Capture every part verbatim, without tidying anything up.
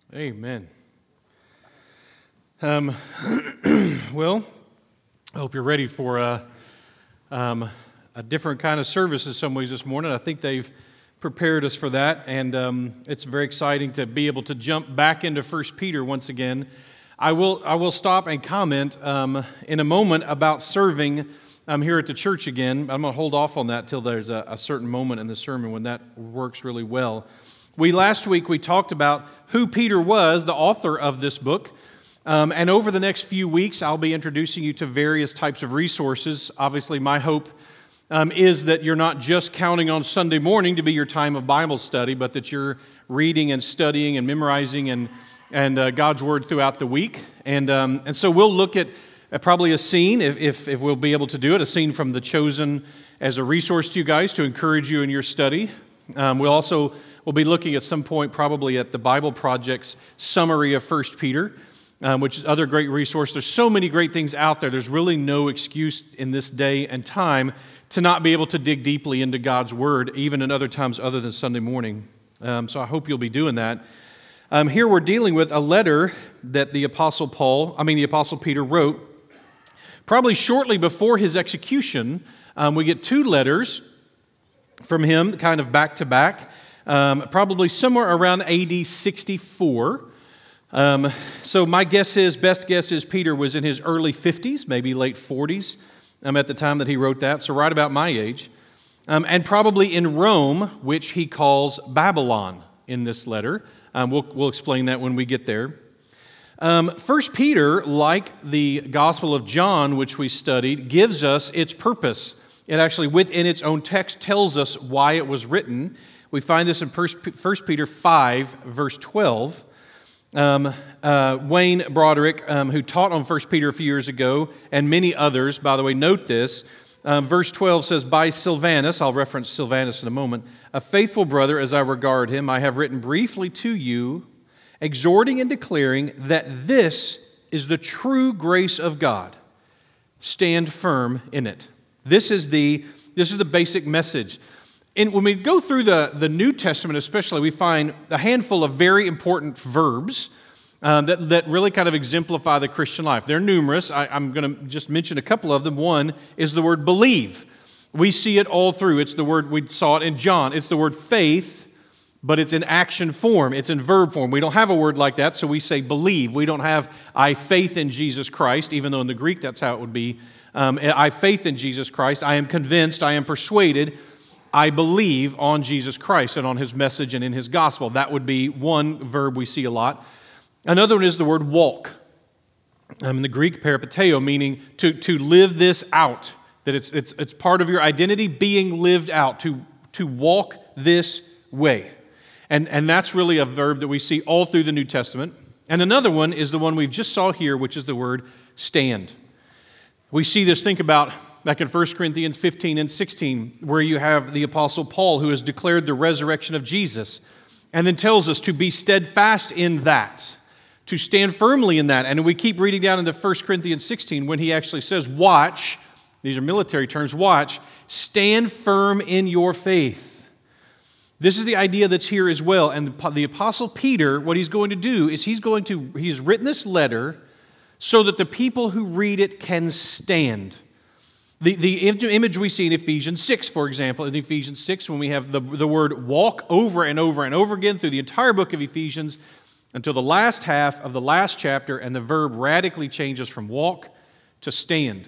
Amen. Um, well, I hope you're ready for a, um, a different kind of service in some ways this morning. I think they've prepared us for that, and um, it's very exciting to be able to jump back into First Peter once again. I will I will stop and comment um, in a moment about serving um, here at the church again. I'm going to hold off on that till there's a, a certain moment in the sermon when that works really well. We last week we talked about who Peter was, the author of this book, um, and over the next few weeks I'll be introducing you to various types of resources. Obviously, my hope um, is that you're not just counting on Sunday morning to be your time of Bible study, but that you're reading and studying and memorizing and and uh, God's Word throughout the week. And um, and so we'll look at uh, probably a scene, if, if if we'll be able to do it, a scene from The Chosen as a resource to you guys to encourage you in your study. Um, we'll also We'll be looking at some point probably at the Bible Project's summary of First Peter, um, which is other great resource. There's so many great things out there. There's really no excuse in this day and time to not be able to dig deeply into God's Word, even in other times other than Sunday morning. Um, so I hope you'll be doing that. Um, here we're dealing with a letter that the Apostle Paul, I mean the Apostle Peter wrote, probably shortly before his execution. Um, we get two letters from him, kind of back to back. Um, probably somewhere around A D sixty-four. Um, so my guess is, best guess is Peter was in his early fifties, maybe late forties um, at the time that he wrote that, so right about my age. Um, and probably in Rome, which he calls Babylon in this letter. Um, we'll, we'll explain that when we get there. Um, First Peter, like the Gospel of John, which we studied, gives us its purpose. It actually, within its own text, tells us why it was written. We find this in First Peter five, verse twelve. Um, uh, Wayne Broderick, um, who taught on First Peter a few years ago, and many others, by the way, note this. Um, verse twelve says, "By Silvanus," I'll reference Silvanus in a moment, "a faithful brother as I regard him, I have written briefly to you, exhorting and declaring that this is the true grace of God. Stand firm in it." This is the, this is the basic message. And when we go through the, the New Testament especially, we find a handful of very important verbs um, that, that really kind of exemplify the Christian life. They're numerous. I, I'm going to just mention a couple of them. One is the word believe. We see it all through. It's the word, we saw it in John. It's the word faith, but it's in action form. It's in verb form. We don't have a word like that, so we say believe. We don't have I faith in Jesus Christ, even though in the Greek that's how it would be. Um, I faith in Jesus Christ. I am convinced. I am persuaded. I believe on Jesus Christ and on His message and in His gospel. That would be one verb we see a lot. Another one is the word walk. Um, in the Greek, peripateo, meaning to, to live this out. That it's, it's, it's part of your identity being lived out, to, to walk this way. And, and that's really a verb that we see all through the New Testament. And another one is the one we just saw here, which is the word stand. We see this, think about back in First Corinthians fifteen and sixteen, where you have the Apostle Paul who has declared the resurrection of Jesus and then tells us to be steadfast in that, to stand firmly in that. And we keep reading down into First Corinthians sixteen when he actually says, watch, these are military terms, watch, stand firm in your faith. This is the idea that's here as well. And the Apostle Peter, what he's going to do is he's going to, he's written this letter so that the people who read it can stand. The, the image we see in Ephesians six, for example, in Ephesians six, when we have the, the word walk over and over and over again through the entire book of Ephesians until the last half of the last chapter, and the verb radically changes from walk to stand.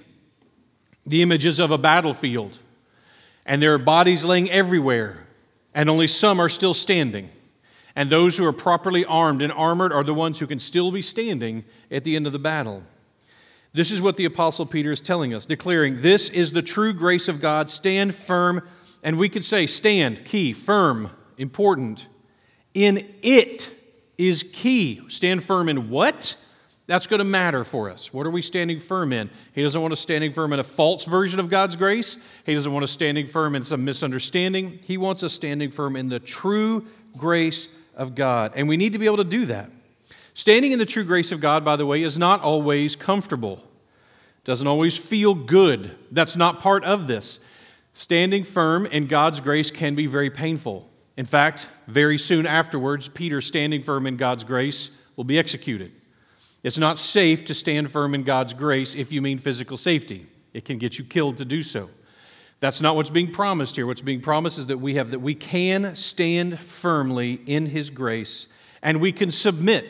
The image is of a battlefield, and there are bodies laying everywhere, and only some are still standing. And those who are properly armed and armored are the ones who can still be standing at the end of the battle. This is what the Apostle Peter is telling us, declaring, this is the true grace of God. Stand firm, and we could say stand, key, firm, important. In it is key. Stand firm in what? That's going to matter for us. What are we standing firm in? He doesn't want us standing firm in a false version of God's grace. He doesn't want us standing firm in some misunderstanding. He wants us standing firm in the true grace of God. And we need to be able to do that. Standing in the true grace of God, by the way, is not always comfortable. Doesn't always feel good. That's not part of this. Standing firm in God's grace can be very painful. In fact, very soon afterwards, Peter, standing firm in God's grace, will be executed. It's not safe to stand firm in God's grace if you mean physical safety. It can get you killed to do so. That's not what's being promised here. What's being promised is that we have that we can stand firmly in His grace, and we can submit.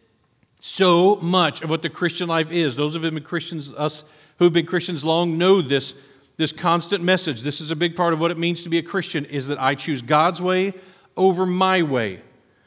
So much of what the Christian life is, those of you who have been Christians, us who have been Christians long, know this, this constant message. This is a big part of what it means to be a Christian, is that I choose God's way over my way.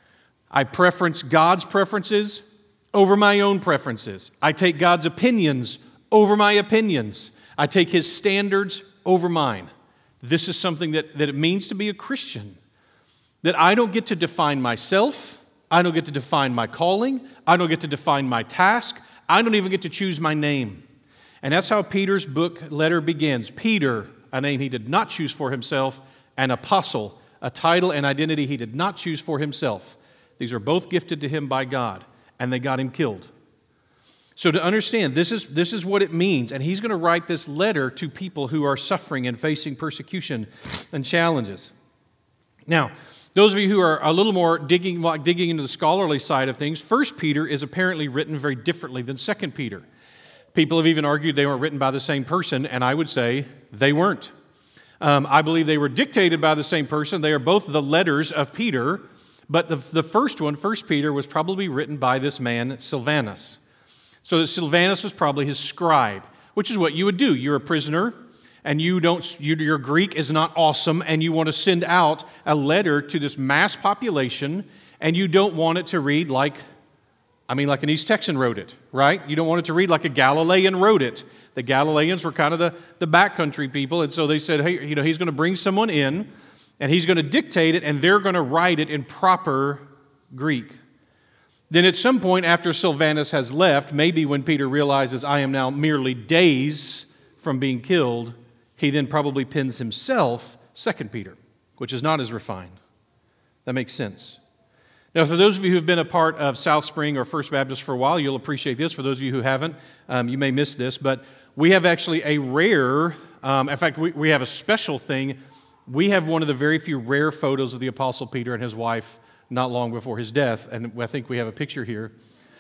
I preference God's preferences over my own preferences. I take God's opinions over my opinions. I take His standards over mine. This is something that, that it means to be a Christian. That I don't get to define myself. I don't get to define my calling. I don't get to define my task. I don't even get to choose my name. And that's how Peter's book letter begins. Peter, a name he did not choose for himself, an apostle, a title and identity he did not choose for himself. These are both gifted to him by God, and they got him killed. So to understand, this is, this is what it means, and he's going to write this letter to people who are suffering and facing persecution and challenges. Now, those of you who are a little more digging, like digging into the scholarly side of things, First Peter is apparently written very differently than Second Peter. People have even argued they weren't written by the same person, and I would say they weren't. Um, I believe they were dictated by the same person. They are both the letters of Peter, but the, the first one, First Peter, was probably written by this man, Silvanus. So that Silvanus was probably his scribe, which is what you would do. You're a prisoner, and you don't, you, your Greek is not awesome, and you want to send out a letter to this mass population, and you don't want it to read like, I mean, like an East Texan wrote it, right? You don't want it to read like a Galilean wrote it. The Galileans were kind of the, the backcountry people, and so they said, hey, you know, he's going to bring someone in, and he's going to dictate it, and they're going to write it in proper Greek. Then at some point after Silvanus has left, maybe when Peter realizes I am now merely days from being killed, he then probably pens himself Second Peter, which is not as refined. That makes sense. Now, for those of you who have been a part of South Spring or First Baptist for a while, you'll appreciate this. For those of you who haven't, um, you may miss this, but we have actually a rare, um, in fact, we, we have a special thing. We have one of the very few rare photos of the Apostle Peter and his wife not long before his death, and I think we have a picture here.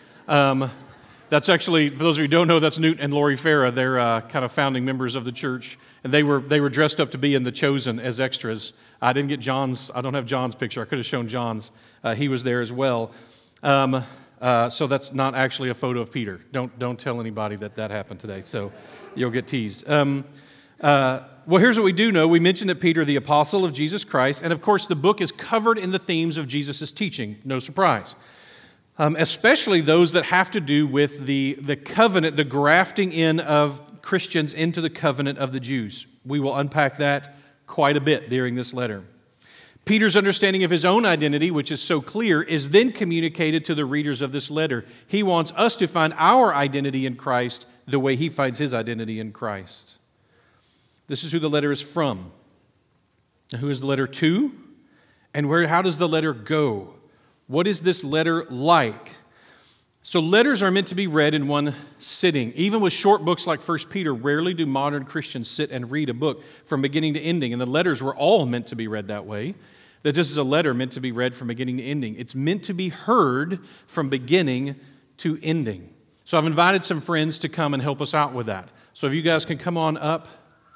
Um, that's actually, for those of you who don't know, that's Newt and Lori Farah. They're uh, kind of founding members of the church, and they were they were dressed up to be in The Chosen as extras. I didn't get John's, I don't have John's picture. I could have shown John's. Uh, he was there as well. Um, uh, so that's not actually a photo of Peter. Don't don't tell anybody that that happened today, so you'll get teased. Um, uh, well, here's what we do know. We mentioned that Peter, the apostle of Jesus Christ, and of course the book is covered in the themes of Jesus' teaching. No surprise. Um, especially those that have to do with the, the covenant, the grafting in of Christians into the covenant of the Jews. We will unpack that quite a bit during this letter. Peter's understanding of his own identity, which is so clear, is then communicated to the readers of this letter. He wants us to find our identity in Christ the way he finds his identity in Christ. This is who the letter is from. Now, who is the letter to? And where? How does the letter go? What is this letter like? So letters are meant to be read in one sitting. Even with short books like First Peter, rarely do modern Christians sit and read a book from beginning to ending. And the letters were all meant to be read that way. That this is a letter meant to be read from beginning to ending. It's meant to be heard from beginning to ending. So I've invited some friends to come and help us out with that. So if you guys can come on up.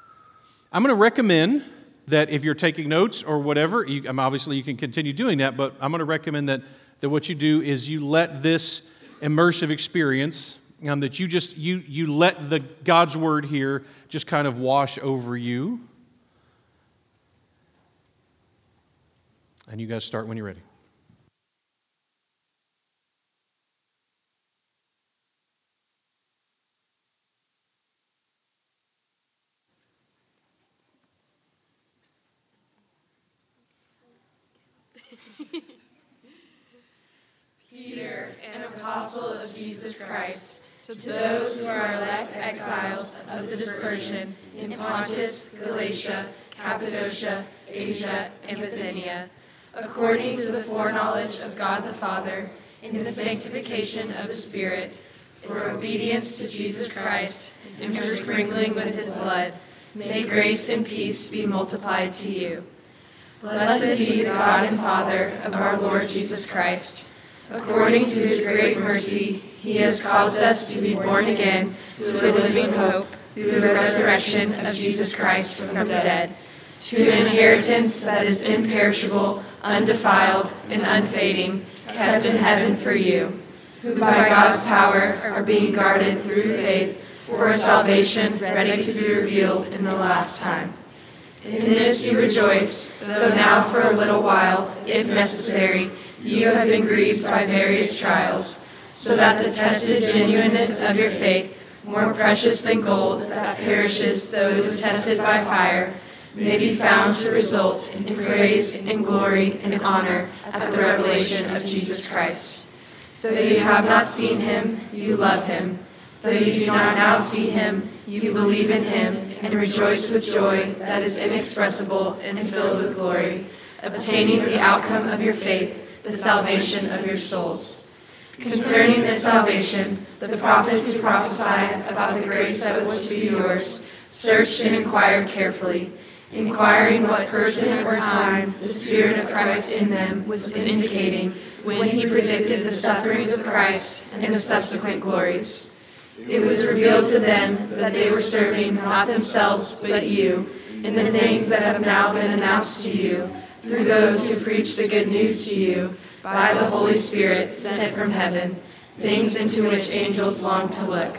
I'm going to recommend that if you're taking notes or whatever, you, um, obviously you can continue doing that, but I'm going to recommend that, that what you do is you let this immersive experience, um, that you just, you, you let the God's Word here just kind of wash over you. And you guys start when you're ready. Peter, an apostle of Jesus Christ, to those who are elect exiles of the dispersion in Pontus, Galatia, Cappadocia, Asia, and Bithynia, according to the foreknowledge of God the Father, in the sanctification of the Spirit, for obedience to Jesus Christ, and for sprinkling with his blood, may grace and peace be multiplied to you. Blessed be the God and Father of our Lord Jesus Christ. According to his great mercy, he has caused us to be born again to a living hope through the resurrection of Jesus Christ from the dead, to an inheritance that is imperishable, undefiled, and unfading, kept in heaven for you, who by God's power are being guarded through faith for a salvation ready to be revealed in the last time. In this you rejoice, though now for a little while, if necessary, you have been grieved by various trials, so that the tested genuineness of your faith, more precious than gold that perishes though it is tested by fire, may be found to result in praise and glory and honor at the revelation of Jesus Christ. Though you have not seen him, you love him. Though you do not now see him, you believe in him and rejoice with joy that is inexpressible and filled with glory, obtaining the outcome of your faith, the salvation of your souls. Concerning this salvation, the prophets who prophesied about the grace that was to be yours searched and inquired carefully, inquiring what person or time the Spirit of Christ in them was indicating when he predicted the sufferings of Christ and the subsequent glories. It was revealed to them that they were serving not themselves but you in the things that have now been announced to you through those who preach the good news to you by the Holy Spirit sent from heaven, things into which angels long to look.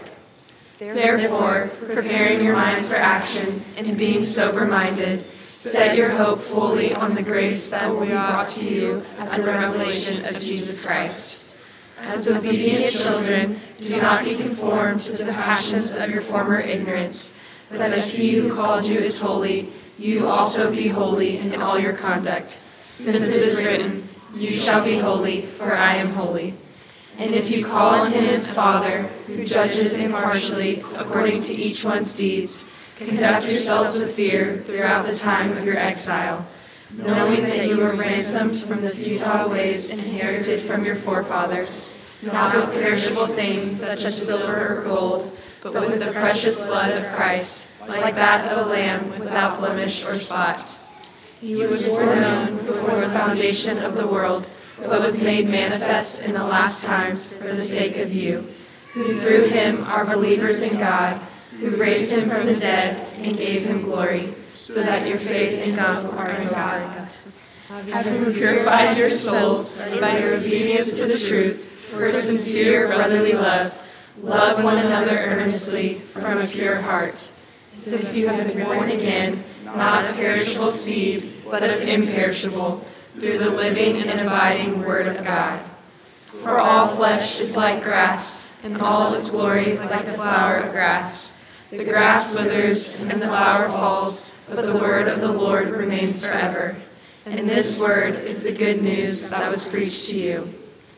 Therefore, preparing your minds for action and being sober-minded, set your hope fully on the grace that will be brought to you at the revelation of Jesus Christ. As obedient children, do not be conformed to the passions of your former ignorance, but as he who called you is holy, you also be holy in all your conduct, since it is written, you shall be holy, for I am holy. And if you call on him as Father, who judges impartially according to each one's deeds, conduct yourselves with fear throughout the time of your exile, knowing that you were ransomed from the futile ways inherited from your forefathers, not with perishable things such as silver or gold, but with the precious blood of Christ, like that of a lamb without blemish or spot. He was foreknown before the foundation of the world, but was made manifest in the last times for the sake of you, who through him are believers in God, who raised him from the dead and gave him glory, so that your faith and God are in God. Having purified your souls by your obedience to the truth, for sincere brotherly love, love one another earnestly from a pure heart, since you have been born again, not of perishable seed, but of imperishable, through the living and abiding Word of God. For all flesh is like grass, and all its glory like the flower of grass. The grass withers, and the flower falls, but the word of the Lord remains forever. And this word is the good news that was preached to you.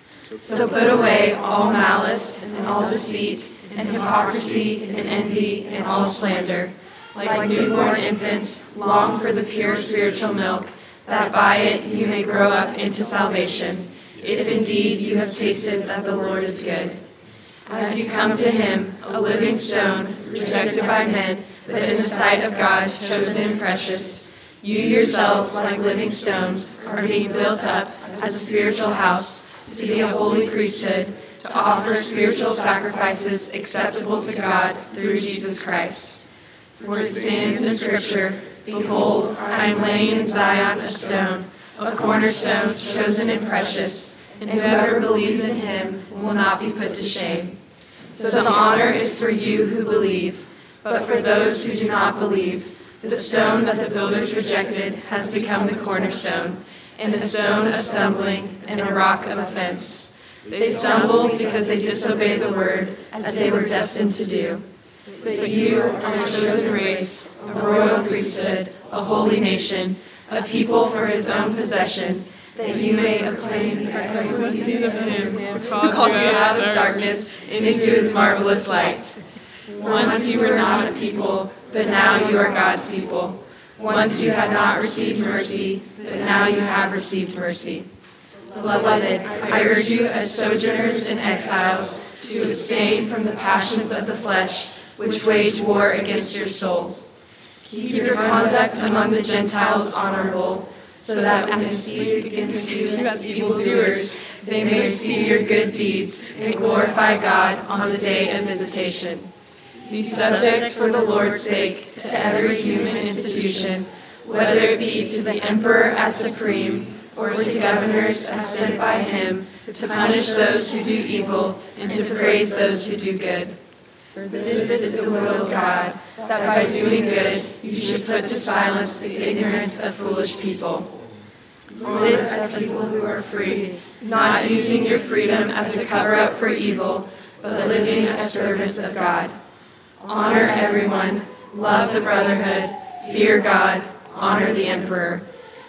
So put away all malice, and all deceit, and hypocrisy, and envy, and all slander. Like newborn infants, long for the pure spiritual milk, that by it you may grow up into salvation, if indeed you have tasted that the Lord is good. As you come to him, a living stone, rejected by men, but in the sight of God chosen and precious, you yourselves, like living stones, are being built up as a spiritual house, to be a holy priesthood, to offer spiritual sacrifices acceptable to God through Jesus Christ. For it stands in Scripture, behold, I am laying in Zion a stone, a cornerstone chosen and precious, and whoever believes in him will not be put to shame. So the honor is for you who believe, but for those who do not believe, the stone that the builders rejected has become the cornerstone, and a stone of stumbling and a rock of offense. They stumble because they disobey the word, as they were destined to do. But you are a chosen race, a royal priesthood, a holy nation, a people for his own possession, that you may obtain the excellencies of him who called you out of darkness into his marvelous light. Once you were not a people, but now you are God's people. Once you had not received mercy, but now you have received mercy. Beloved, I urge you as sojourners and exiles to abstain from the passions of the flesh, which wage war against your souls. Keep your conduct among the Gentiles honorable, so that when they speak against you as evildoers, they may see your good deeds and glorify God on the day of visitation. Be subject for the Lord's sake to every human institution, whether it be to the emperor as supreme, or to governors as sent by him, to punish those who do evil and to praise those who do good. For this is the will of God, that by doing good you should put to silence the ignorance of foolish people. Live as people who are free, not using your freedom as a cover-up for evil, but living as servants of God. Honor everyone, love the brotherhood, fear God, honor the emperor.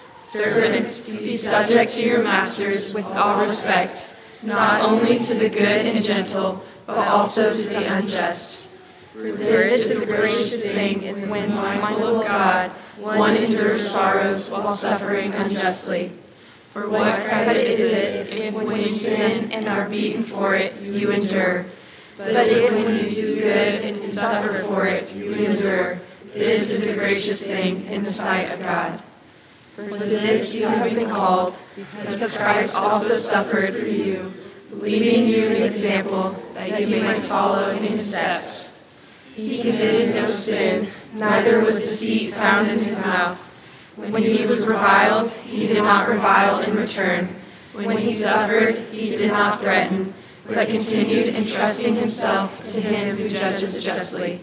Servants, be subject to your masters with all respect, not only to the good and gentle, but also to the unjust. For this is a gracious thing when, mindful of God, one endures sorrows while suffering unjustly. For what credit is it if when you sin and are beaten for it, you endure? But if when you do good and suffer for it, you endure, this is a gracious thing in the sight of God. For to this you have been called, because Christ also suffered for you, leaving you an example that you might follow in his steps. He committed no sin, neither was deceit found in his mouth. When he was reviled, he did not revile in return. When he suffered, he did not threaten, but continued entrusting himself to him who judges justly.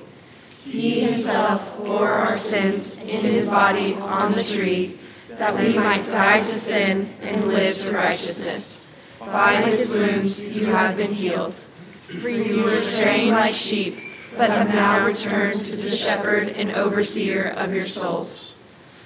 He himself bore our sins in his body on the tree, that we might die to sin and live to righteousness. By his wounds you have been healed. For you were straying like sheep, but have now returned to the shepherd and overseer of your souls.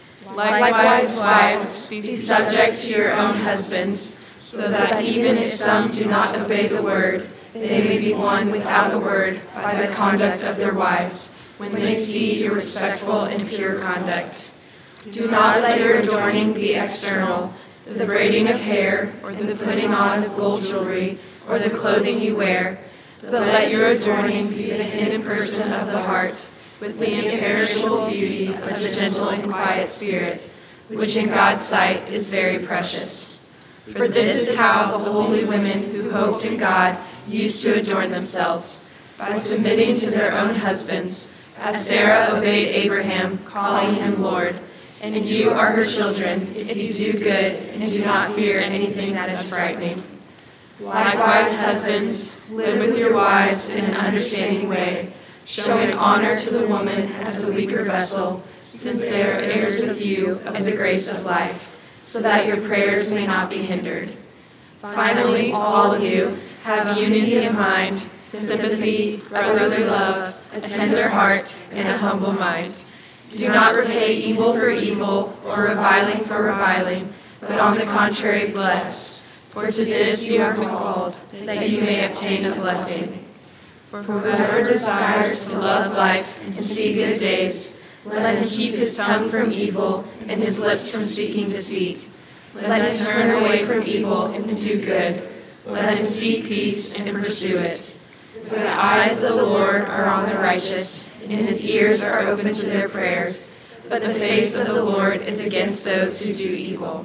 Likewise, wives, be subject to your own husbands, so that even if some do not obey the word, they may be won without a word by the conduct of their wives, when they see your respectful and pure conduct. Do not let your adorning be external, the braiding of hair, or the putting on of gold jewelry, or the clothing you wear, but let your adorning be the hidden person of the heart, with the imperishable beauty of a gentle and quiet spirit, which in God's sight is very precious. For this is how the holy women who hoped in God used to adorn themselves, by submitting to their own husbands, as Sarah obeyed Abraham, calling him Lord. And you are her children, if you do good and do not fear anything that is frightening. Likewise, husbands, live with your wives in an understanding way, showing honor to the woman as the weaker vessel, since they are heirs with you of the grace of life, so that your prayers may not be hindered. Finally, all of you, have unity of mind, sympathy, brotherly love, a tender heart, and a humble mind. Do not repay evil for evil or reviling for reviling, but on the contrary bless. For to this you are called, that you may obtain a blessing. For whoever desires to love life and see good days, let him keep his tongue from evil and his lips from speaking deceit. Let him turn away from evil and do good. Let him seek peace and pursue it. For the eyes of the Lord are on the righteous, and his ears are open to their prayers. But the face of the Lord is against those who do evil.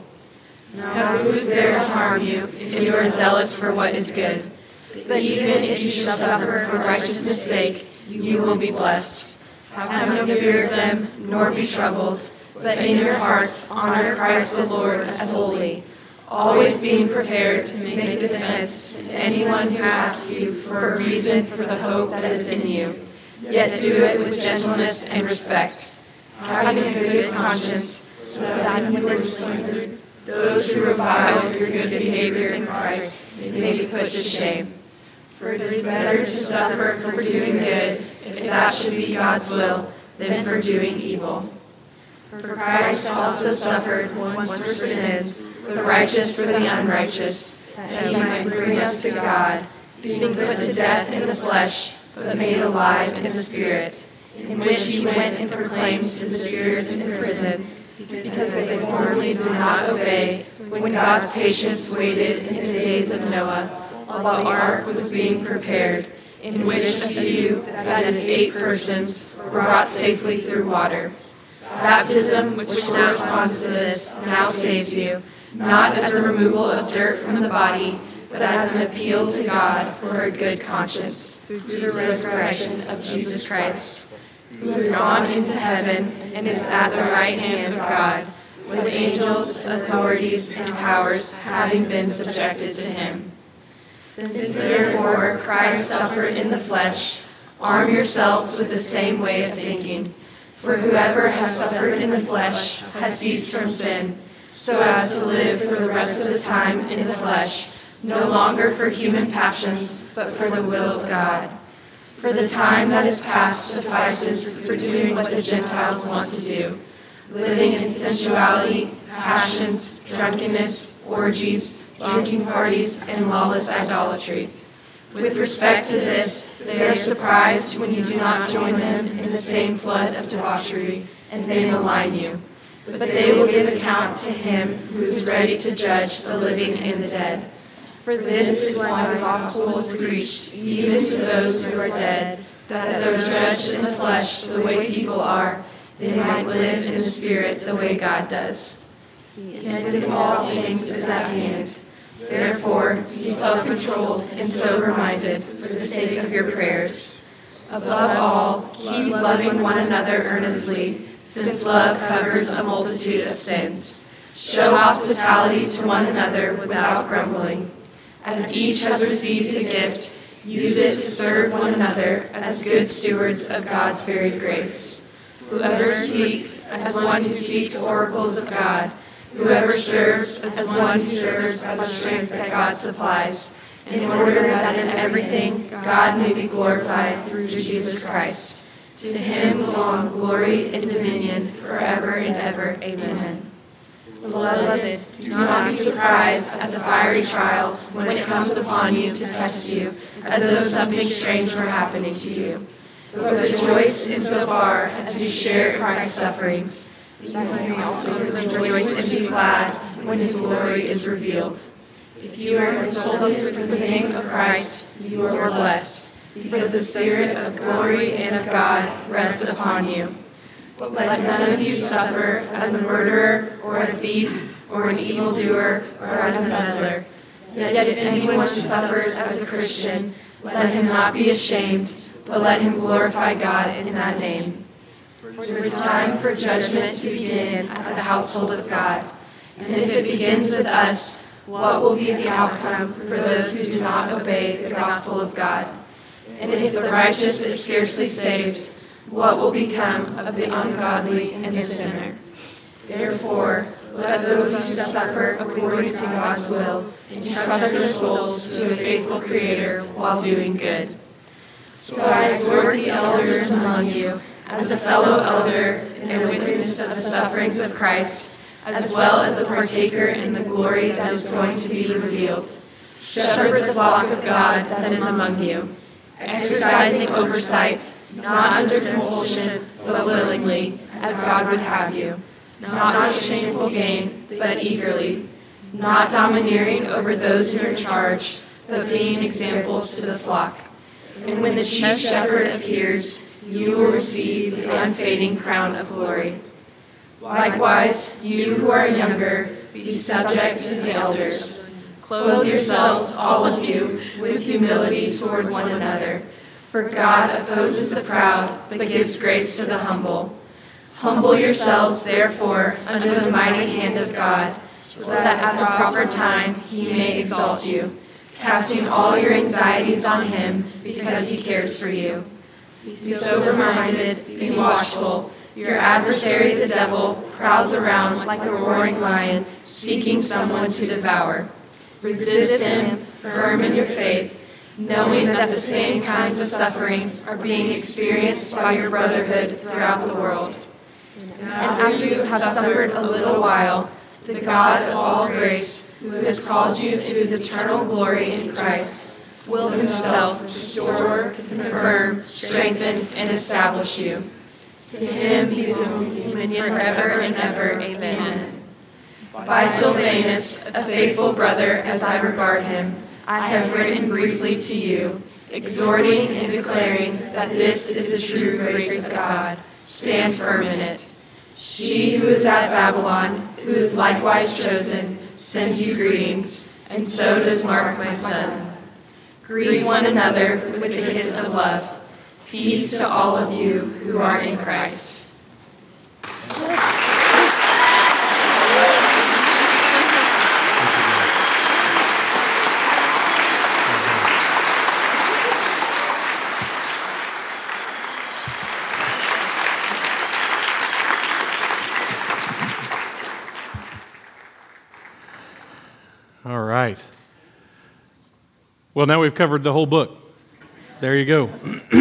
Now who is there to harm you if you are zealous for what is good? But even if you shall suffer for righteousness' sake, you will be blessed. Have no fear of them, nor be troubled, but in your hearts honor Christ the Lord as holy, always being prepared to make a defense to anyone who asks you for a reason for the hope that is in you, yet do it with gentleness and respect, having a good conscience, so that you are surrendered. Those who revile your good behavior in Christ may be put to shame. For it is better to suffer for doing good, if that should be God's will, than for doing evil. For Christ also suffered once for sins, the righteous for the unrighteous, that he might bring us to God, being put to death in the flesh, but made alive in the Spirit, in which he went and proclaimed to the spirits in prison, because they formerly did not obey, when God's patience waited in the days of Noah, while the ark was being prepared, in which a few, that is eight persons, were brought safely through water. Baptism, which corresponds to this, now saves you, not as a removal of dirt from the body, but as an appeal to God for a good conscience, through the resurrection of Jesus Christ, who has gone into heaven and is at the right hand of God, with angels, authorities, and powers having been subjected to him. Since therefore Christ suffered in the flesh, arm yourselves with the same way of thinking. For whoever has suffered in the flesh has ceased from sin, so as to live for the rest of the time in the flesh, no longer for human passions, but for the will of God. For the time that is past suffices for doing what the Gentiles want to do, living in sensuality, passions, drunkenness, orgies, drinking parties, and lawless idolatry. With respect to this, they are surprised when you do not join them in the same flood of debauchery, and they malign you. But they will give account to him who is ready to judge the living and the dead. For this is why the gospel was preached, even to those who are dead, that though judged in the flesh the way people are, they might live in the spirit the way God does. The end of all things is at hand. Therefore, be self-controlled and sober-minded for the sake of your prayers. Above all, keep loving one another earnestly, since love covers a multitude of sins. Show hospitality to one another without grumbling. As each has received a gift, use it to serve one another as good stewards of God's varied grace. Whoever speaks, as one who speaks oracles of God. Whoever serves, as one who serves by the strength that God supplies, in order that in everything God may be glorified through Jesus Christ. To him belong glory and dominion forever and ever. Amen. Beloved, do not be surprised at the fiery trial when it comes upon you to test you, as though something strange were happening to you. But rejoice insofar as you share Christ's sufferings, that you may also rejoice and be glad when his glory is revealed. If you are insulted for the name of Christ, you are blessed, because the Spirit of glory and of God rests upon you. But let none of you suffer as a murderer or a thief or an evildoer or as a meddler. Yet if anyone suffers as a Christian, let him not be ashamed, but let him glorify God in that name. For it is time for judgment to begin at the household of God. And if it begins with us, what will be the outcome for those who do not obey the gospel of God? And if the righteous is scarcely saved, what will become of the ungodly and the sinner? Therefore, let those who suffer according to God's will entrust their souls to a faithful Creator while doing good. So I exhort the elders among you, as a fellow elder and a witness of the sufferings of Christ, as well as a partaker in the glory that is going to be revealed. Shepherd the flock of God that is among you, exercising oversight, not under compulsion, but willingly, as God would have you, not for shameful gain, but eagerly, not domineering over those who are in charge, but being examples to the flock. And when the chief shepherd appears, you will receive the unfading crown of glory. Likewise, you who are younger, be subject to the elders. Clothe yourselves, all of you, with humility toward one another. For God opposes the proud, but gives grace to the humble. Humble yourselves, therefore, under the mighty hand of God, so that at the proper time he may exalt you, casting all your anxieties on him, because he cares for you. Be sober-minded, be watchful. Your adversary, the devil, prowls around like a roaring lion, seeking someone to devour. Resist him, firm in your faith, knowing that the same kinds of sufferings are being experienced by your brotherhood throughout the world. And after you have suffered a little while, the God of all grace, who has called you to his eternal glory in Christ, will himself restore, confirm, strengthen, and establish you. To him be the dominion forever and ever. Amen. By Silvanus, a faithful brother as I regard him, I have written briefly to you, exhorting and declaring that this is the true grace of God. Stand firm in it. She who is at Babylon, who is likewise chosen, sends you greetings, and so does Mark, my son. Greet one another with the kiss of love. Peace to all of you who are in Christ. All right. Well, now we've covered the whole book. There you go.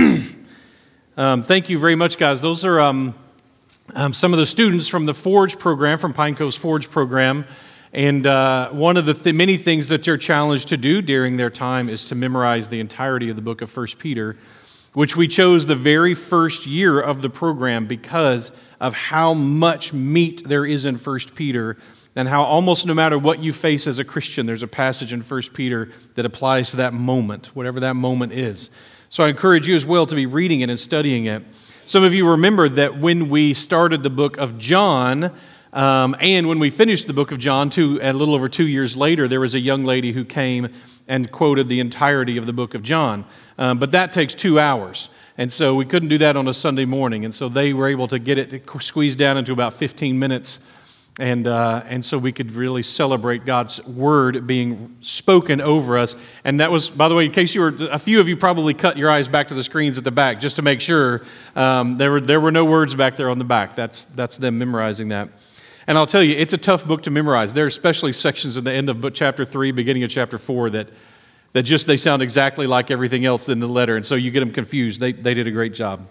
um, thank you very much, guys. Those are um, um, some of the students from the Forge program, from Pine Coast Forge program. And uh, one of the th- many things that they're challenged to do during their time is to memorize the entirety of the book of First Peter, which we chose the very first year of the program because of how much meat there is in First Peter, and how almost no matter what you face as a Christian, there's a passage in First Peter that applies to that moment, whatever that moment is. So I encourage you as well to be reading it and studying it. Some of you remember that when we started the book of John, um, and when we finished the book of John, two, a little over two years later, there was a young lady who came and quoted the entirety of the book of John. Um, but that takes two hours. And so we couldn't do that on a Sunday morning. And so they were able to get it squeezed down into about fifteen minutes. And uh, and so we could really celebrate God's word being spoken over us. And that was, by the way, in case you were, a few of you probably cut your eyes back to the screens at the back just to make sure um, there were there were no words back there on the back. That's that's them memorizing that. And I'll tell you, it's a tough book to memorize. There are especially sections at the end of book chapter three, beginning of chapter four, that that just they sound exactly like everything else in the letter, and so you get them confused. They they did a great job.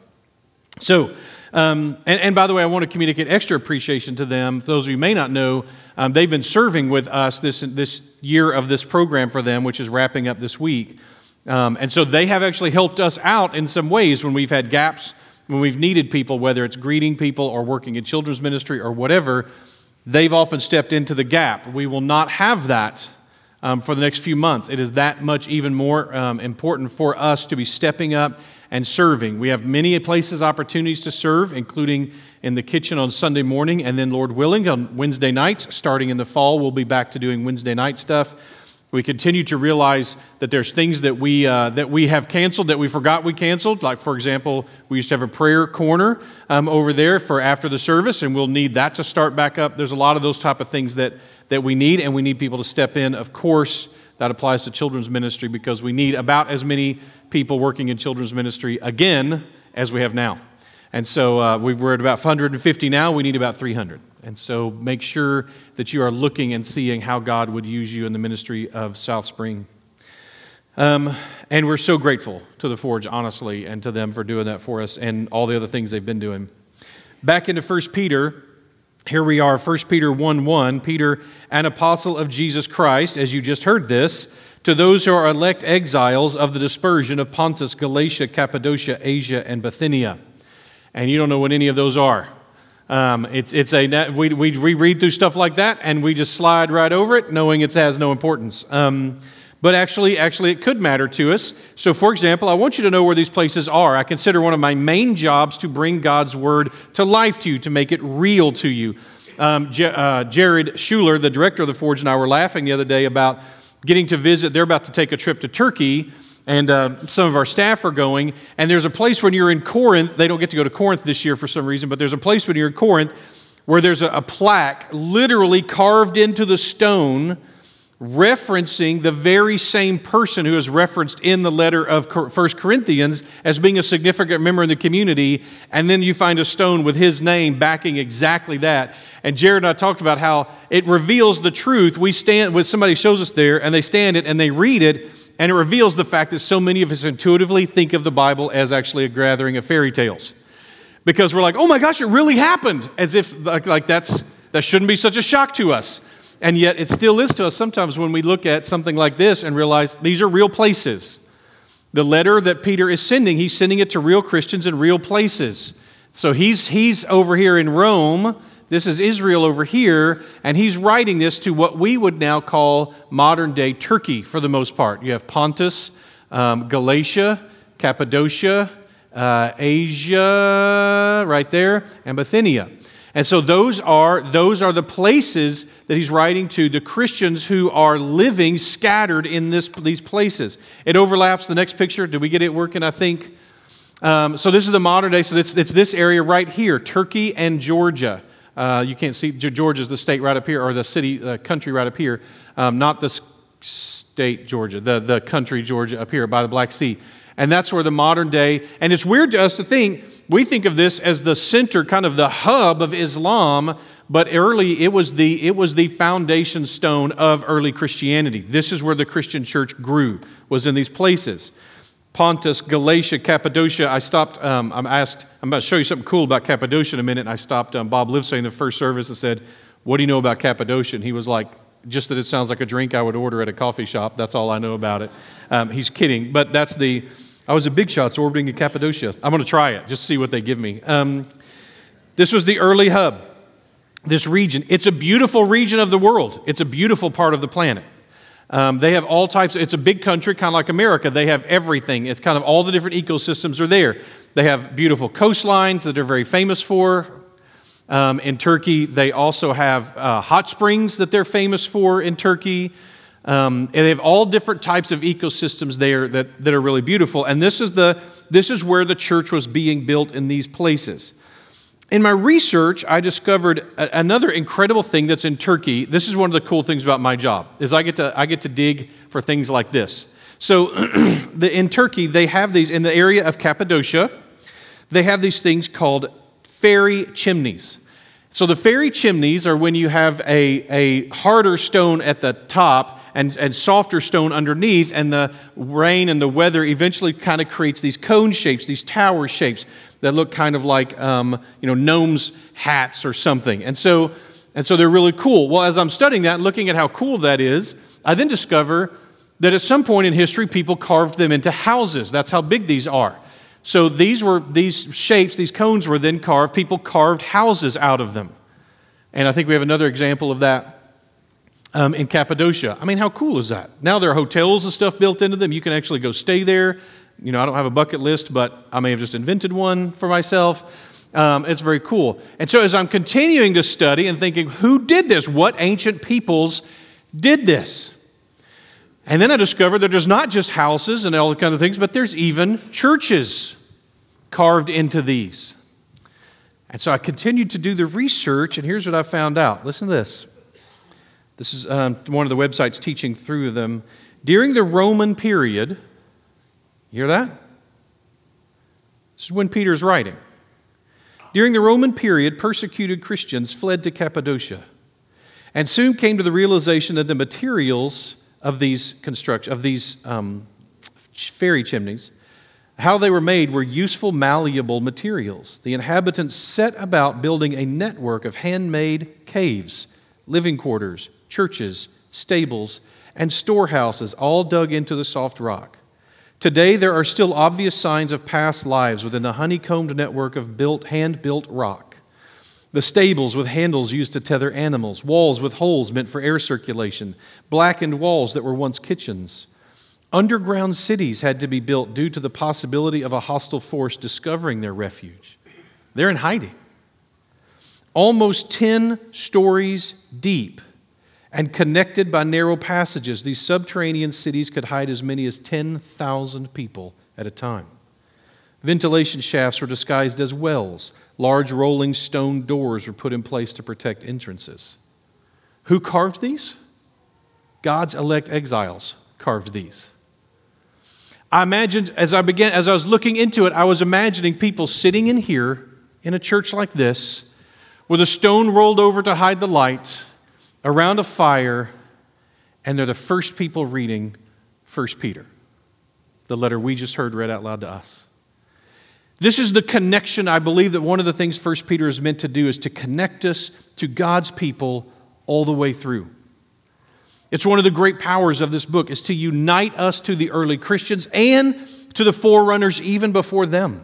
So. Um, and, and by the way, I want to communicate extra appreciation to them. For those of you who may not know, um, they've been serving with us this this year of this program for them, which is wrapping up this week. Um, and so they have actually helped us out in some ways when we've had gaps, when we've needed people, whether it's greeting people or working in children's ministry or whatever. They've often stepped into the gap. We will not have that um, for the next few months. It is that much even more um, important for us to be stepping up and serving. We have many places, opportunities to serve, including in the kitchen on Sunday morning, and then, Lord willing, on Wednesday nights. Starting in the fall, we'll be back to doing Wednesday night stuff. We continue to realize that there's things that we uh, that we have canceled that we forgot we canceled. Like, for example, we used to have a prayer corner um, over there for after the service, and we'll need that to start back up. There's a lot of those type of things that that we need, and we need people to step in. Of course, that applies to children's ministry because we need about as many people working in children's ministry again as we have now. And so uh, we're at about one hundred fifty now. We need about three hundred. And so make sure that you are looking and seeing how God would use you in the ministry of South Spring. Um, and we're so grateful to the Forge, honestly, and to them for doing that for us and all the other things they've been doing. Back into First Peter. Here we are, First Peter one one, Peter, an apostle of Jesus Christ, as you just heard this, to those who are elect exiles of the dispersion of Pontus, Galatia, Cappadocia, Asia, and Bithynia. And you don't know what any of those are. Um, it's it's a we, we we read through stuff like that, and we just slide right over it, knowing it has no importance. Um, but actually, actually, it could matter to us. So, for example, I want you to know where these places are. I consider one of my main jobs to bring God's Word to life to you, to make it real to you. Um, J- uh, Jared Schuler, the director of the Forge, and I were laughing the other day about getting to visit. They're about to take a trip to Turkey, and uh, some of our staff are going. And there's a place when you're in Corinth. They don't get to go to Corinth this year for some reason, but there's a place when you're in Corinth where there's a, a plaque literally carved into the stone referencing the very same person who is referenced in the letter of First Corinthians as being a significant member in the community, and then you find a stone with his name backing exactly that. And Jared and I talked about how it reveals the truth. We stand, when somebody shows us there, and they stand it and they read it, and it reveals the fact that so many of us intuitively think of the Bible as actually a gathering of fairy tales. Because we're like, oh my gosh, it really happened, as if like, like that's that shouldn't be such a shock to us. And yet it still is to us sometimes when we look at something like this and realize these are real places. The letter that Peter is sending, he's sending it to real Christians in real places. So he's he's over here in Rome. This is Israel over here, and he's writing this to what we would now call modern-day Turkey for the most part. You have Pontus, um, Galatia, Cappadocia, uh, Asia, right there, and Bithynia. And so those are, those are the places that he's writing to, the Christians who are living scattered in this, these places. It overlaps the next picture. Did we get it working, I think? Um, so this is the modern day. So it's, it's this area right here, Turkey and Georgia. Uh, you can't see, Georgia's the state right up here, or the city, uh, country right up here. Um, not the state, Georgia, the, the country, Georgia, up here by the Black Sea. And that's where the modern day, and it's weird to us to think, we think of this as the center, kind of the hub of Islam, but early it was the it was the foundation stone of early Christianity. This is where the Christian church grew, was in these places. Pontus, Galatia, Cappadocia. I stopped, um, I'm asked, I'm about to show you something cool about Cappadocia in a minute, and I stopped um, Bob Livesay in the first service and said, what do you know about Cappadocia? And he was like, just that it sounds like a drink I would order at a coffee shop. That's all I know about it. Um, he's kidding, but that's the, I was a big shots orbiting in Cappadocia. I'm going to try it, just to see what they give me. Um, this was the early hub, this region. It's a beautiful region of the world. It's a beautiful part of the planet. Um, they have all types, it's a big country, kind of like America. They have everything. It's kind of all the different ecosystems are there. They have beautiful coastlines that they're very famous for. Um, in Turkey, they also have uh, hot springs that they're famous for in Turkey. Um, and they have all different types of ecosystems there that, that are really beautiful. And this is the this is where the church was being built in these places. In my research, I discovered a, another incredible thing that's in Turkey. This is one of the cool things about my job, is I get to I get to dig for things like this. So the, in Turkey, they have these, in the area of Cappadocia, they have these things called fairy chimneys. So the fairy chimneys are when you have a, a harder stone at the top and, and softer stone underneath, and the rain and the weather eventually kind of creates these cone shapes, these tower shapes that look kind of like um, you know, gnomes' hats or something. And so, and so they're really cool. Well, as I'm studying that and looking at how cool that is, I then discover that at some point in history, people carved them into houses. That's how big these are. So these were these shapes, these cones were then carved. People carved houses out of them. And I think we have another example of that um, in Cappadocia. I mean, how cool is that? Now there are hotels and stuff built into them. You can actually go stay there. You know, I don't have a bucket list, but I may have just invented one for myself. Um, it's very cool. And so as I'm continuing to study and thinking, who did this? What ancient peoples did this? And then I discovered that there's not just houses and all the kind of things, but there's even churches carved into these. And so I continued to do the research, and here's what I found out. Listen to this. This is um, one of the websites teaching through them. During the Roman period, you hear that? This is when Peter's writing. During the Roman period, persecuted Christians fled to Cappadocia and soon came to the realization that the materials of these construct of these um, fairy chimneys, how they were made were useful, malleable materials. The inhabitants set about building a network of handmade caves, living quarters, churches, stables, and storehouses, all dug into the soft rock. Today, there are still obvious signs of past lives within the honeycombed network of built, hand-built rock. The stables with handles used to tether animals, walls with holes meant for air circulation, blackened walls that were once kitchens. Underground cities had to be built due to the possibility of a hostile force discovering their refuge. They're in hiding. Almost ten stories deep and connected by narrow passages, these subterranean cities could hide as many as ten thousand people at a time. Ventilation shafts were disguised as wells. Large rolling stone doors were put in place to protect entrances. Who carved these? God's elect exiles carved these. I imagined, as I began, as I was looking into it, I was imagining people sitting in here in a church like this, with a stone rolled over to hide the light, around a fire, and they're the first people reading First Peter, the letter we just heard read out loud to us. This is the connection. I believe that one of the things First Peter is meant to do is to connect us to God's people all the way through. It's one of the great powers of this book, is to unite us to the early Christians and to the forerunners even before them.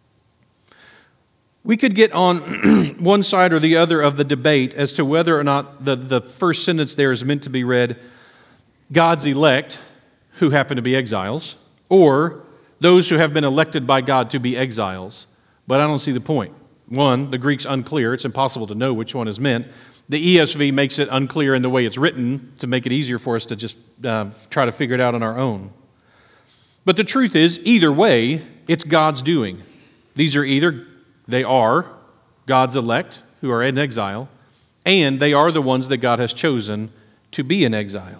We could get on one side or the other of the debate as to whether or not the, the first sentence there is meant to be read, God's elect, who happen to be exiles, or those who have been elected by God to be exiles, but I don't see the point. One, the Greek's unclear. It's impossible to know which one is meant. The E S V makes it unclear in the way it's written to make it easier for us to just uh, try to figure it out on our own. But the truth is, either way, it's God's doing. These are either, they are God's elect who are in exile, and they are the ones that God has chosen to be in exile.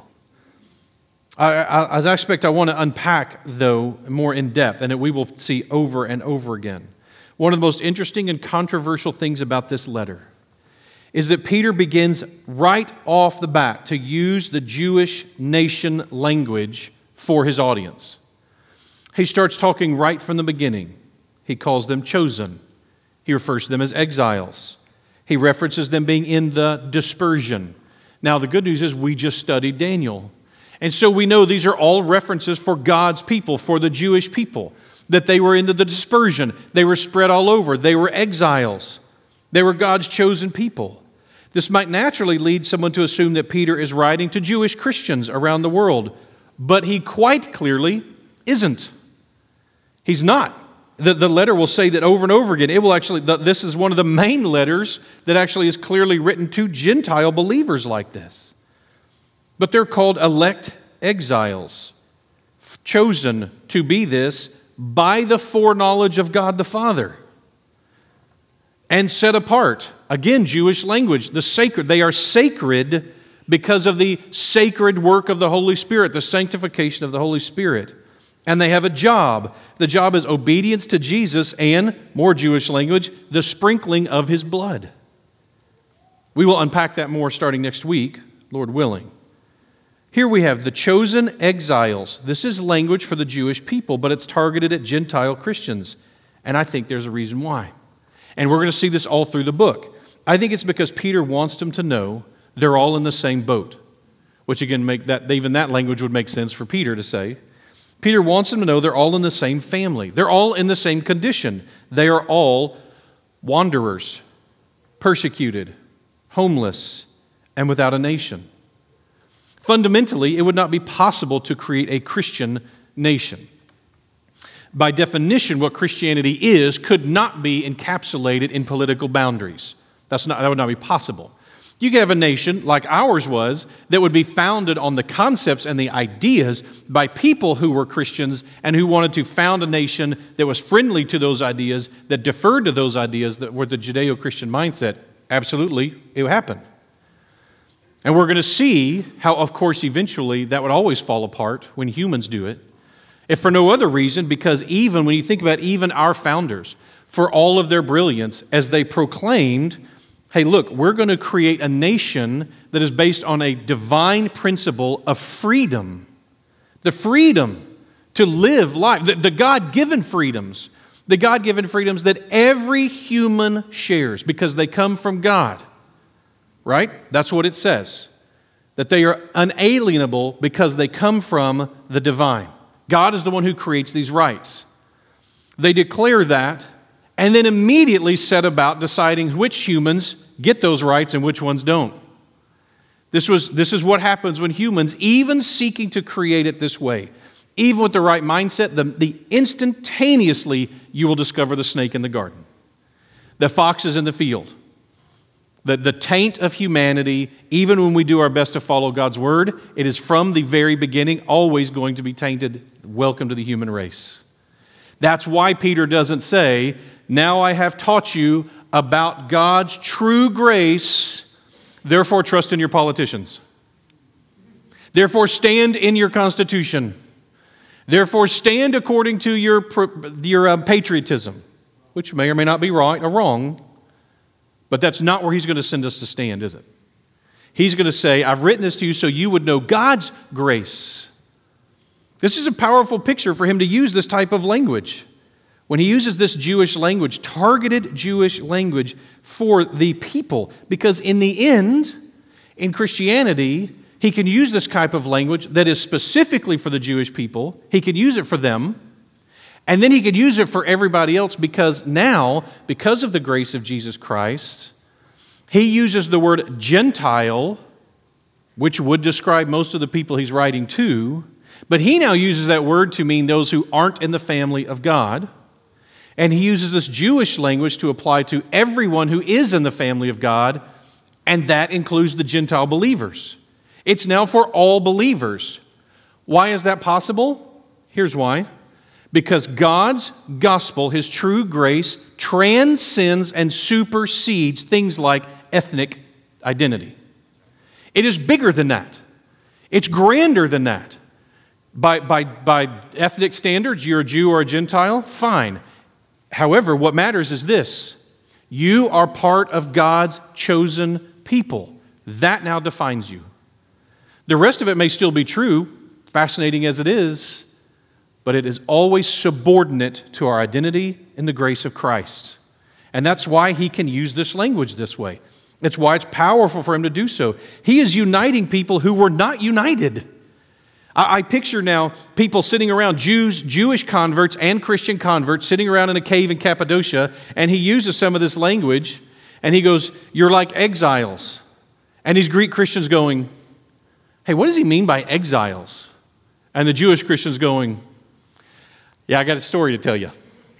I, I, as I expect, I want to unpack, though, more in depth, and that we will see over and over again. One of the most interesting and controversial things about this letter is that Peter begins right off the bat to use the Jewish nation language for his audience. He starts talking right from the beginning. He calls them chosen. He refers to them as exiles. He references them being in the dispersion. Now, the good news is we just studied Daniel. And so we know these are all references for God's people, for the Jewish people, that they were into the dispersion. They were spread all over. They were exiles. They were God's chosen people. This might naturally lead someone to assume that Peter is writing to Jewish Christians around the world, but he quite clearly isn't. He's not. The, the letter will say that over and over again. It will actually, the, this is one of the main letters that actually is clearly written to Gentile believers like this. But they're called elect exiles, chosen to be this by the foreknowledge of God the Father, and set apart. Again, Jewish language, the sacred. They are sacred because of the sacred work of the Holy Spirit, the sanctification of the Holy Spirit. And they have a job. The job is obedience to Jesus and, more Jewish language, the sprinkling of His blood. We will unpack that more starting next week, Lord willing. Here we have the chosen exiles. This is language for the Jewish people, but it's targeted at Gentile Christians. And I think there's a reason why. And we're going to see this all through the book. I think it's because Peter wants them to know they're all in the same boat, which again, make that even that language would make sense for Peter to say. Peter wants them to know they're all in the same family. They're all in the same condition. They are all wanderers, persecuted, homeless, and without a nation. Fundamentally, it would not be possible to create a Christian nation. By definition, what Christianity is could not be encapsulated in political boundaries. That's not, that would not be possible. You could have a nation like ours was that would be founded on the concepts and the ideas by people who were Christians and who wanted to found a nation that was friendly to those ideas, that deferred to those ideas that were the Judeo-Christian mindset. Absolutely, it would happen. And we're going to see how, of course, eventually that would always fall apart when humans do it. If for no other reason, because even when you think about even our founders, for all of their brilliance, as they proclaimed, hey, look, we're going to create a nation that is based on a divine principle of freedom. The freedom to live life, the, the God-given freedoms, the God-given freedoms that every human shares because they come from God. Right? That's what it says. That they are unalienable because they come from the divine. God is the one who creates these rights. They declare that and then immediately set about deciding which humans get those rights and which ones don't. This was, this is what happens when humans, even seeking to create it this way, even with the right mindset, the, the instantaneously you will discover the snake in the garden, the foxes in the field. The, the taint of humanity, even when we do our best to follow God's word, it is from the very beginning always going to be tainted. Welcome to the human race. That's why Peter doesn't say, now I have taught you about God's true grace, therefore trust in your politicians. Therefore stand in your constitution. Therefore stand according to your, your uh, patriotism, which may or may not be right or wrong. But that's not where he's going to send us to stand, is it? He's going to say, I've written this to you so you would know God's grace. This is a powerful picture for him to use this type of language. When he uses this Jewish language, targeted Jewish language for the people. Because in the end, in Christianity, he can use this type of language that is specifically for the Jewish people. He can use it for them. And then he could use it for everybody else because now, because of the grace of Jesus Christ, he uses the word Gentile, which would describe most of the people he's writing to, but he now uses that word to mean those who aren't in the family of God. And he uses this Jewish language to apply to everyone who is in the family of God, and that includes the Gentile believers. It's now for all believers. Why is that possible? Here's why. Because God's gospel, His true grace, transcends and supersedes things like ethnic identity. It is bigger than that. It's grander than that. By, by, by ethnic standards, you're a Jew or a Gentile, fine. However, what matters is this. You are part of God's chosen people. That now defines you. The rest of it may still be true, fascinating as it is, but it is always subordinate to our identity in the grace of Christ. And that's why he can use this language this way. It's why it's powerful for him to do so. He is uniting people who were not united. I, I picture now people sitting around, Jews, Jewish converts and Christian converts, sitting around in a cave in Cappadocia, and he uses some of this language, and he goes, "You're like exiles." And these Greek Christians going, "Hey, what does he mean by exiles?" And the Jewish Christians going, "Yeah, I got a story to tell you."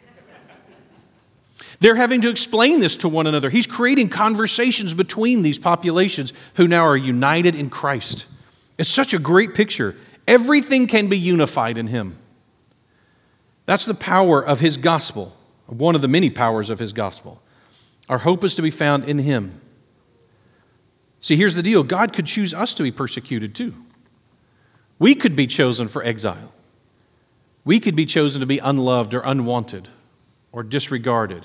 They're having to explain this to one another. He's creating conversations between these populations who now are united in Christ. It's such a great picture. Everything can be unified in Him. That's the power of His gospel, one of the many powers of His gospel. Our hope is to be found in Him. See, here's the deal. God could choose us to be persecuted too. We could be chosen for exile. We could be chosen to be unloved or unwanted or disregarded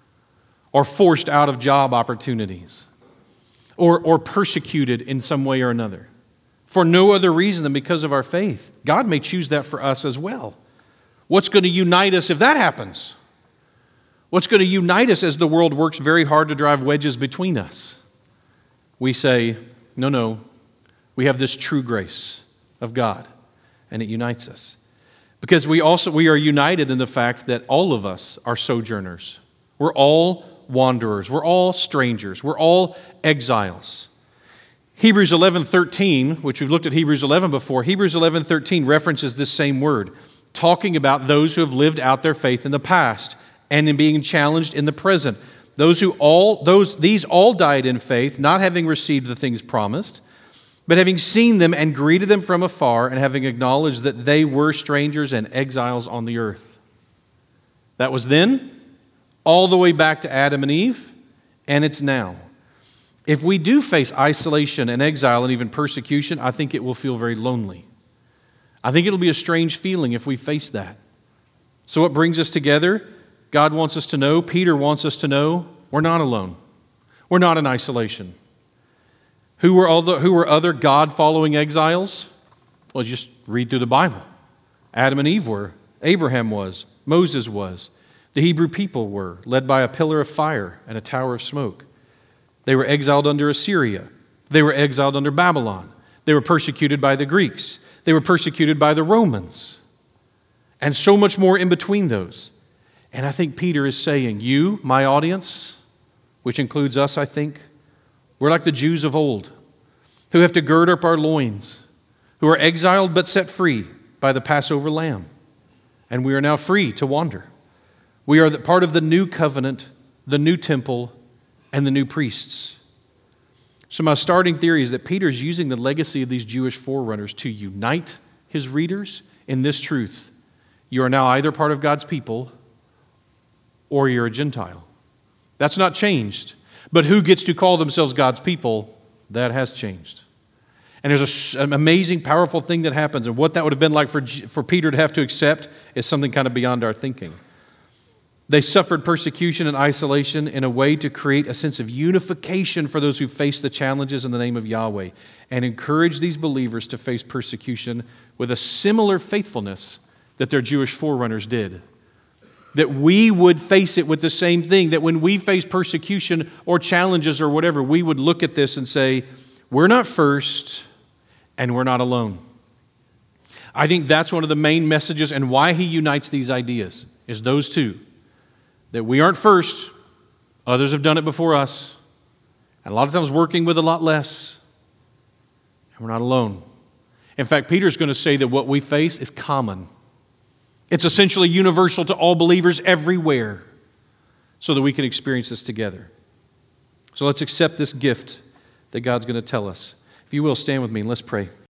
or forced out of job opportunities or, or persecuted in some way or another for no other reason than because of our faith. God may choose that for us as well. What's going to unite us if that happens? What's going to unite us as the world works very hard to drive wedges between us? We say, no, no, we have this true grace of God, and it unites us. Because we also we are united in the fact that all of us are sojourners. We're all wanderers. We're all strangers. We're all exiles. Hebrews eleven thirteen, which we've looked at Hebrews eleven before, Hebrews eleven thirteen references this same word, talking about those who have lived out their faith in the past and in being challenged in the present. Those who all those these all died in faith, not having received the things promised, but having seen them and greeted them from afar, and having acknowledged that they were strangers and exiles on the earth. That was then, all the way back to Adam and Eve, and it's now. If we do face isolation and exile and even persecution, I think it will feel very lonely. I think it'll be a strange feeling if we face that. So what brings us together? God wants us to know, Peter wants us to know, we're not alone. We're not in isolation. Who were, all the, who were other God-following exiles? Well, just read through the Bible. Adam and Eve were. Abraham was. Moses was. The Hebrew people were, led by a pillar of fire and a tower of smoke. They were exiled under Assyria. They were exiled under Babylon. They were persecuted by the Greeks. They were persecuted by the Romans. And so much more in between those. And I think Peter is saying, you, my audience, which includes us, I think, we're like the Jews of old, who have to gird up our loins, who are exiled but set free by the Passover lamb. And we are now free to wander. We are part of the new covenant, the new temple, and the new priests. So my starting theory is that Peter is using the legacy of these Jewish forerunners to unite his readers in this truth. You are now either part of God's people or you're a Gentile. That's not changed. But who gets to call themselves God's people, that has changed. And there's a, an amazing, powerful thing that happens. And what that would have been like for, for Peter to have to accept is something kind of beyond our thinking. They suffered persecution and isolation in a way to create a sense of unification for those who face the challenges in the name of Yahweh, and encourage these believers to face persecution with a similar faithfulness that their Jewish forerunners did. That we would face it with the same thing, that when we face persecution or challenges or whatever, we would look at this and say, we're not first and we're not alone. I think that's one of the main messages and why he unites these ideas, is those two. That we aren't first, others have done it before us, and a lot of times working with a lot less, and we're not alone. In fact, Peter's going to say that what we face is common. It's essentially universal to all believers everywhere so that we can experience this together. So let's accept this gift that God's going to tell us. If you will, stand with me and let's pray.